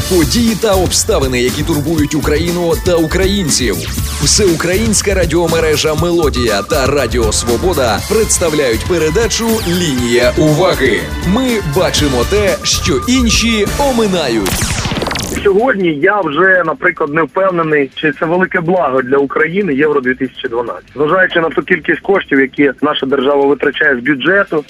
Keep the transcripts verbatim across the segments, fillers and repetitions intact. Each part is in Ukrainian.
Події та обставини, які турбують Україну та українців. Всеукраїнська радіомережа «Мелодія» та Радіо Свобода представляють передачу «Лінія уваги». Ми бачимо те, що інші оминають. Сьогодні я вже, наприклад, не впевнений, чи це велике благо для України Євро дві тисячі дванадцять. Зважаючи на ту кількість коштів, які наша держава витрачає з бюджету.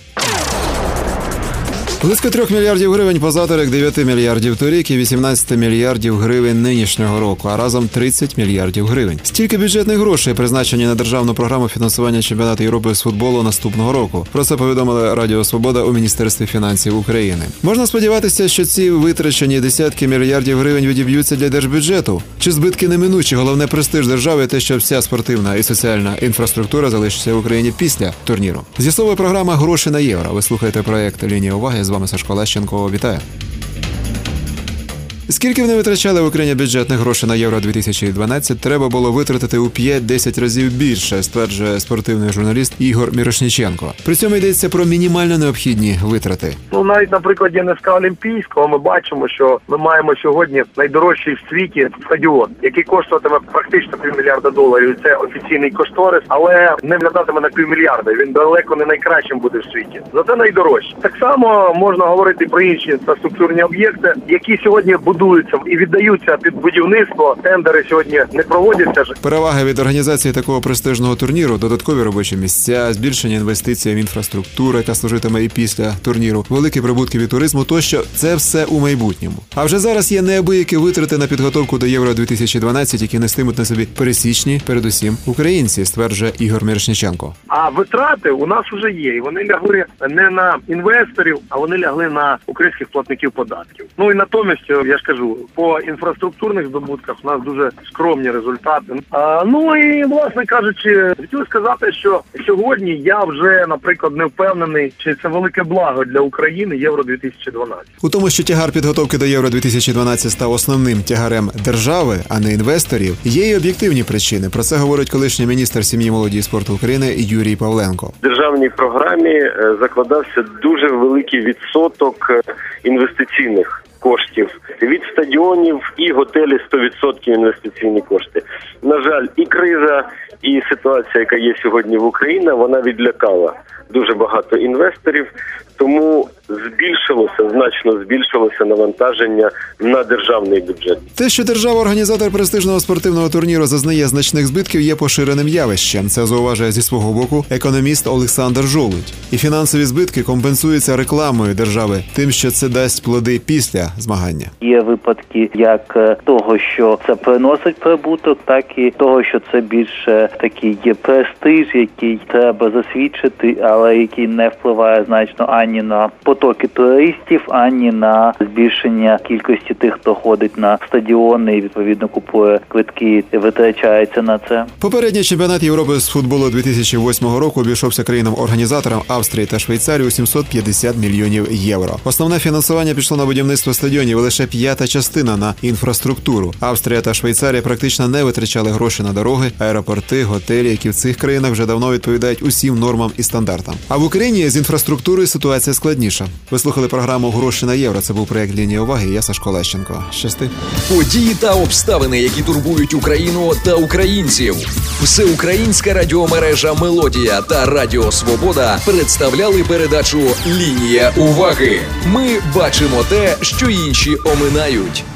Близько трьох мільярдів гривень позаторік, дев'яти мільярдів торік і вісімнадцяти мільярдів гривень нинішнього року, а разом тридцять мільярдів гривень. Стільки бюджетних грошей призначені на державну програму фінансування чемпіонату Європи з футболу наступного року. Про це повідомили Радіо Свобода у Міністерстві фінансів України. Можна сподіватися, що ці витрачені десятки мільярдів гривень відіб'ються для держбюджету? Чи збитки неминучі? Головне престиж держави – те, що вся спортивна і соціальна інфраструктура залишиться в Україні після турніру. З'ясовує програма «Гроші на євро». Ви слухаєте проект «Лінія уваги». З вами Сашко Лещенко. Вітаю. Скільки вони витрачали в Україні бюджетних грошей на Євро дві тисячі дванадцять, треба було витратити у п'ять-десять разів більше, стверджує спортивний журналіст Ігор Мірошніченко. При цьому йдеться про мінімально необхідні витрати. Ну, навіть, наприклад, ен ес ка Олімпійського ми бачимо, що ми маємо сьогодні найдорожчий в світі стадіон, який коштуватиме практично півмільярда доларів. Це офіційний кошторис, але не виглядатиме на півмільярда. Він далеко не найкращим буде в світі. Зате найдорожчий. Так само можна говорити про інші інфраструктурні об'єкти, які сьогодні будуються і віддаються під будівництво. Тендери сьогодні не проводяться. Переваги від організації такого престижного турніру, додаткові робочі місця, збільшення інвестицій в інфраструктуру, яка служитиме і після турніру, великі прибутки від туризму тощо – це все у майбутньому. А вже зараз є неабиякі витрати на підготовку до Євро дві тисячі дванадцять, які нестимуть на собі пересічні, передусім, українці, стверджує Ігор Мірошніченко. А витрати у нас вже є, і вони лягли не на інвесторів, а вони лягли на українських платників податків. Ну і натомість, я ж кажу, по інфраструктурних здобутках у нас дуже скромні результати. А, ну і, власне кажучи, хотів сказати, що сьогодні я вже, наприклад, не впевнений, чи це велике благо для України Євро дві тисячі дванадцять. У тому, що тягар підготовки до Євро дві тисячі дванадцять став основним тягарем держави, а не інвесторів, є й об'єктивні причини. Про це говорить колишній міністр сім'ї, молоді і спорту України Юрій Павленко. В державній програмі закладався дуже великий відсоток інвестиційних коштів. Від стадіонів і готелі сто відсотків інвестиційні кошти. На жаль, і криза, і ситуація, яка є сьогодні в Україні, вона відлякала дуже багато інвесторів, тому збільшилося, значно збільшилося навантаження на державний бюджет. Те, що держава-організатор престижного спортивного турніру зазнає значних збитків, є поширеним явищем. Це зауважує зі свого боку економіст Олександр Жолудь. І фінансові збитки компенсуються рекламою держави, тим, що це дасть плоди після змагання. Є випадки як того, що це приносить прибуток, так і того, що це більше такий є престиж, який треба засвідчити, але який не впливає значно ані на потоки туристів, ані на збільшення кількості тих, хто ходить на стадіони і, відповідно, купує квитки і витрачається на це. Попередній чемпіонат Європи з футболу дві тисячі восьмого року обійшовся країнам-організаторам Австрії та Швейцарії у сімсот п'ятдесят мільйонів євро. Основне фінансування пішло на будівництво стадіонів, і лише п'ята частина на інфраструктуру. Австрія та Швейцарія практично не витрачали гроші на дороги, аеропорти, готелі, які в цих країнах вже давно відповідають усім нормам і стандартам. А в Україні з інфраструктурою ситуація складніша. Ви слухали програму «Гроші на євро». Це був проект «Лінія уваги». Я Сашко Лещенко. Щасти. Події та обставини, які турбують Україну та українців. Всеукраїнська радіомережа «Мелодія» та Радіо Свобода представляли передачу «Лінія уваги». Ми бачимо те, що інші оминають.